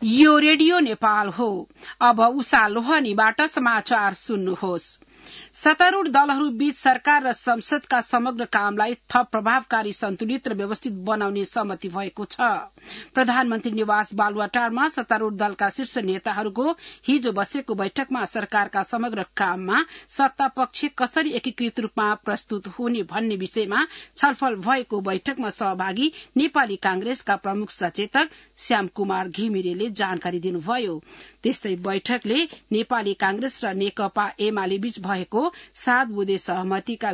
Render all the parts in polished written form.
यो रेडियो नेपाल हो। अब उषा लोहनीबाट समाचार सुन्नुहोस्। सत्तारूढ़ दलहरू बीच सरकार र संसदका समग्र कामलाई थप प्रभावकारी, सन्तुलित र व्यवस्थित बनाउने सहमति भएको छ। प्रधानमन्त्री निवास बालुवाटारमा सत्तारूढ़ दलका शीर्ष नेताहरूको हिजो बसेको बैठकमा सरकारका समग्र काममा सत्ता पक्ष कसरी एकीकृत रूपमा प्रस्तुत हुने भन्ने विषयमा छलफल भएको बैठकमा सहभागी नेपाली कांग्रेसका प्रमुख सचेतक श्याम कुमार घिमिरेले जानकारी दिनुभयो। त्यस्तै बैठकले नेपाली कांग्रेस र नेकपा एमाले बीच भएको 7 बुँदे सहमतिका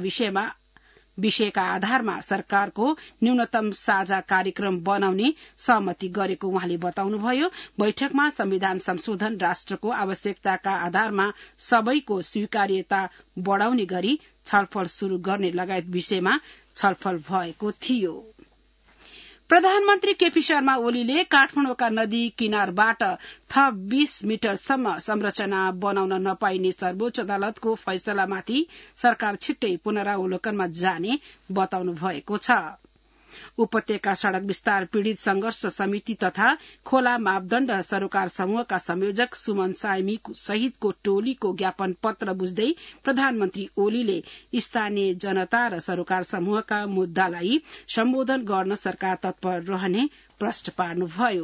विषयका आधारमा सरकारको न्यूनतम साझा कार्यक्रम बनाउने सहमति गरेको उहाँले बताउनुभयो। बैठकमा संविधान संशोधन, राष्ट्रको आवश्यकताका आधारमा सबैको स्वीकार्यता बढ़ाउने गरी छलफल शुरू गर्ने लगायत विषयमा छलफल भएको थियो। प्रधानमन्त्री केपी शर्मा ओलीले काठमाडौँका नदी किनारबाट थप 20 मिटरसम्म संरचना बनाउन नपाइने सर्वोच्च अदालतको फैसलामाथि सरकार छिट्टै पुनरावलोकनमा जाने बताउनु भएको छ। उपत्यका सड़क विस्तार पीड़ित संघर्ष समिति तथा खोला मापदण्ड सरोकार समूहका संयोजक सुमन साइमी सहितको टोलीको ज्ञापन पत्र बुझ्दै प्रधानमन्त्री ओलीले स्थानीय जनता र सरोकार समूहका मुद्दालाई सम्बोधन गर्न सरकार तत्पर रहने प्रश्न पार्नुभयो।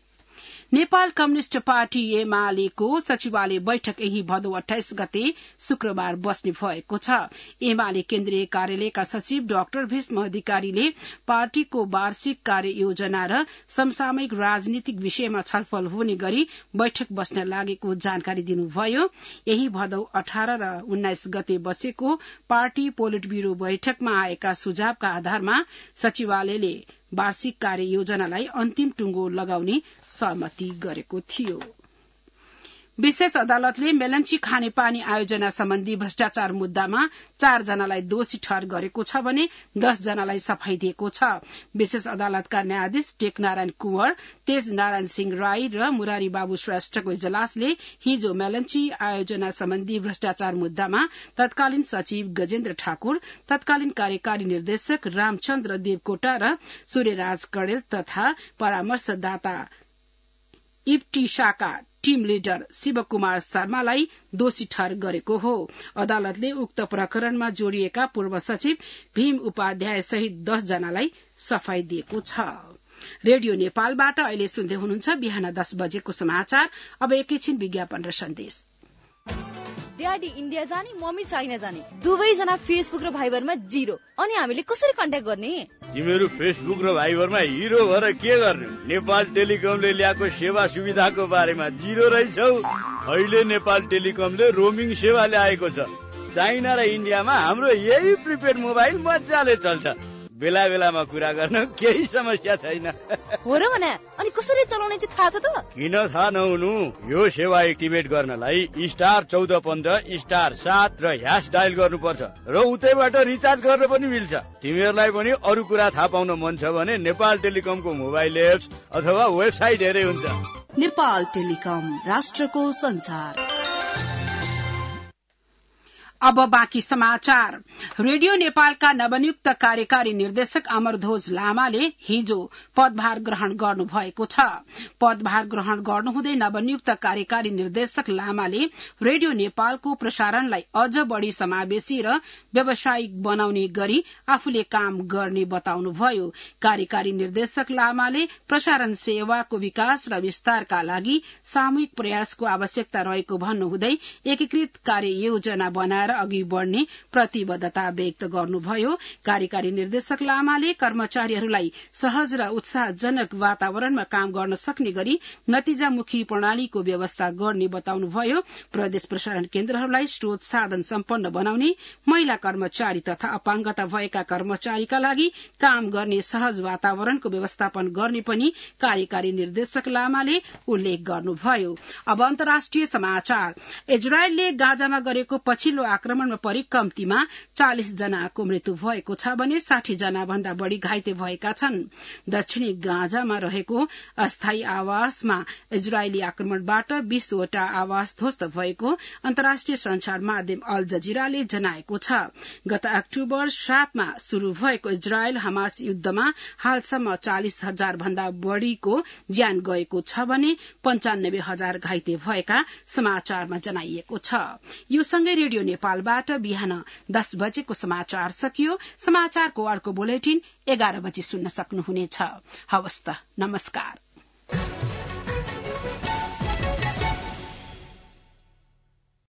नेपाल कम्युनिष्ट पार्टी एमालेको सचिवालय बैठक यही भदौ 28 गते शुक्रबार बस्ने भएको छ। एमाले केन्द्रीय कार्यालयका सचिव डाक्टर भीष्म अधिकारीले पार्टीको वार्षिक कार्ययोजना र समसामयिक राजनीतिक विषयमा छलफल हुने गरी बैठक बस्न लागेको जानकारी दिनुभयो। यही भदौ 18 र 19 गते बसेको पार्टी पोलिट ब्यूरो बैठकमा आएका सुझावका आधारमा सचिवालयले वार्षिक कार्ययोजनालाई अन्तिम टुंगो लगाउने सहमति गरेको थियो। विशेष अदालतले मेलम्ची खानेपानी आयोजना सम्बन्धी भ्रष्टाचार मुद्दामा 4 जनालाई दोषी ठहर गरेको छ भने 10 जनालाई सफाई दिएको छ। विशेष अदालतका न्यायाधीश टेकनारायण कुंवर, तेज नारायण सिंह राई र मुरारी बाबू श्रेष्ठको इजलासले हिजो मेलम्ची आयोजना सम्बन्धी भ्रष्टाचार मुद्दामा तत्कालीन सचिव गजेन्द्र ठाकुर, तत्कालीन कार्यकारी निर्देशक रामचन्द्र देवकोटा र सूर्यराज कडेल तथा परामर्शदाता इप्टिसाका टीम लिडर शिवकुमार शर्मालाई दोषी ठहर गरेको हो। अदालतले उक्त प्रकरणमा जोडिएका पूर्व सचिव भीम उपाध्याय सहित 10 जनालाई सफाई दिएको छ। रेडियो नेपालबाट अहिले सुन्दै हुनुहुन्छ बिहान 10 बजेको समाचार। अब एकैछिन विज्ञापन र सन्देश। ड्याडी इन्डिया जाने, मम्मी चाइना जाने, दुवैजना फेसबुक र भाइबरमा 0। अनि हामीले कसरी कन्ट्याक्ट गर्ने? तिमीहरू फेसबुक र भाइबरमा हिरो भएर के गर्ने? नेपाल टेलिकमले ल्याएको सेवा सुविधाको बारेमा 0 रहेछौ। अहिले नेपाल टेलिकमले रोमिङ सेवा ल्याएको छ। चाइना र इन्डियामा हाम्रो यही प्रिपेड मोबाइल मजाले चल्छ। बेला बेलामा कुरा गर्न केही समस्या छैन। हो र भने अनि कसरी चलाउने चाहिँ थाहा छ त? किन थाहा नहुनु? यो सेवा एक्टिभेट गर्नलाई *1415 *7 र # डायल गर्नुपर्छ र उतैबाट रिचार्ज गर्न पनि मिल्छ। तिमीहरूलाई पनि अरू कुरा थाहा पाउन मन छ भने नेपाल टेलिकमको मोबाइल एप्स अथवा वेबसाइट हेरे हुन्छ। नेपाल टेलिकम, राष्ट्रको संचार। अब बाँकी समाचार। रेडियो नेपालका नवनियुक्त कार्यकारी निर्देशक अमरध्वज लामाले हिजो पदभार ग्रहण गर्नु भएको छ। पदभार ग्रहण गर्नुहुँदै नवनियुक्त कार्यकारी निर्देशक लामाले रेडियो नेपालको प्रसारणलाई अझ बढ़ी समावेशी र व्यावसायिक बनाउने गरी आफूले काम गर्ने बताउनुभयो। कार्यकारी निर्देशक लामाले प्रसारण सेवाको विकास र विस्तारका लागि सामूहिक प्रयासको आवश्यकता रहेको भन्नुहुँदै एकीकृत कार्ययोजना बनाएर अघि बढ़ने प्रतिबद्धता व्यक्त गर्नुभयो। कार्यकारी निर्देशक लामाले कर्मचारीहरूलाई सहज र उत्साहजनक वातावरणमा काम गर्न सक्ने गरी नतिजामुखी प्रणालीको व्यवस्था गर्ने बताउनुभयो। प्रदेश प्रसारण केन्द्रहरूलाई स्रोत साधन सम्पन्न बनाउने, महिला कर्मचारी तथा अपाङ्गता भएका कर्मचारीका लागि काम गर्ने सहज वातावरणको व्यवस्थापन गर्ने पनि कार्यकारी निर्देशक लामाले उल्लेख गर्नुभयो। अब अन्तर्राष्ट्रिय समाचार। इजरायलले गाजामा गरेको पछिल्लो आक्रमणमा परि कम्तीमा 40 जनाको मृत्यु भएको छ भने 60 जना भन्दा बढ़ी घाइते भएका छन्। दक्षिणी गाजामा रहेको अस्थायी आवासमा इजरायली आक्रमणबाट 20 वटा आवास ध्वस्त भएको अन्तर्राष्ट्रिय संचार माध्यम अल जजिराले जनाएको छ। गत अक्टोबर 7 मा शुरू भएको इजरायल हमास युद्धमा हालसम्म 40,000 भन्दा बढ़ीको ज्यान गएको छ भने 95,000 घाइते भएका समाचारमा जनाइएको छ। यो सँगै रेडियो नेपालबाट बिहान 10 बजेको समाचार सकियो। समाचारको अर्को बुलेटिन 11 बजे सुन्न सक्नुहुनेछ। हवस् त, नमस्कार।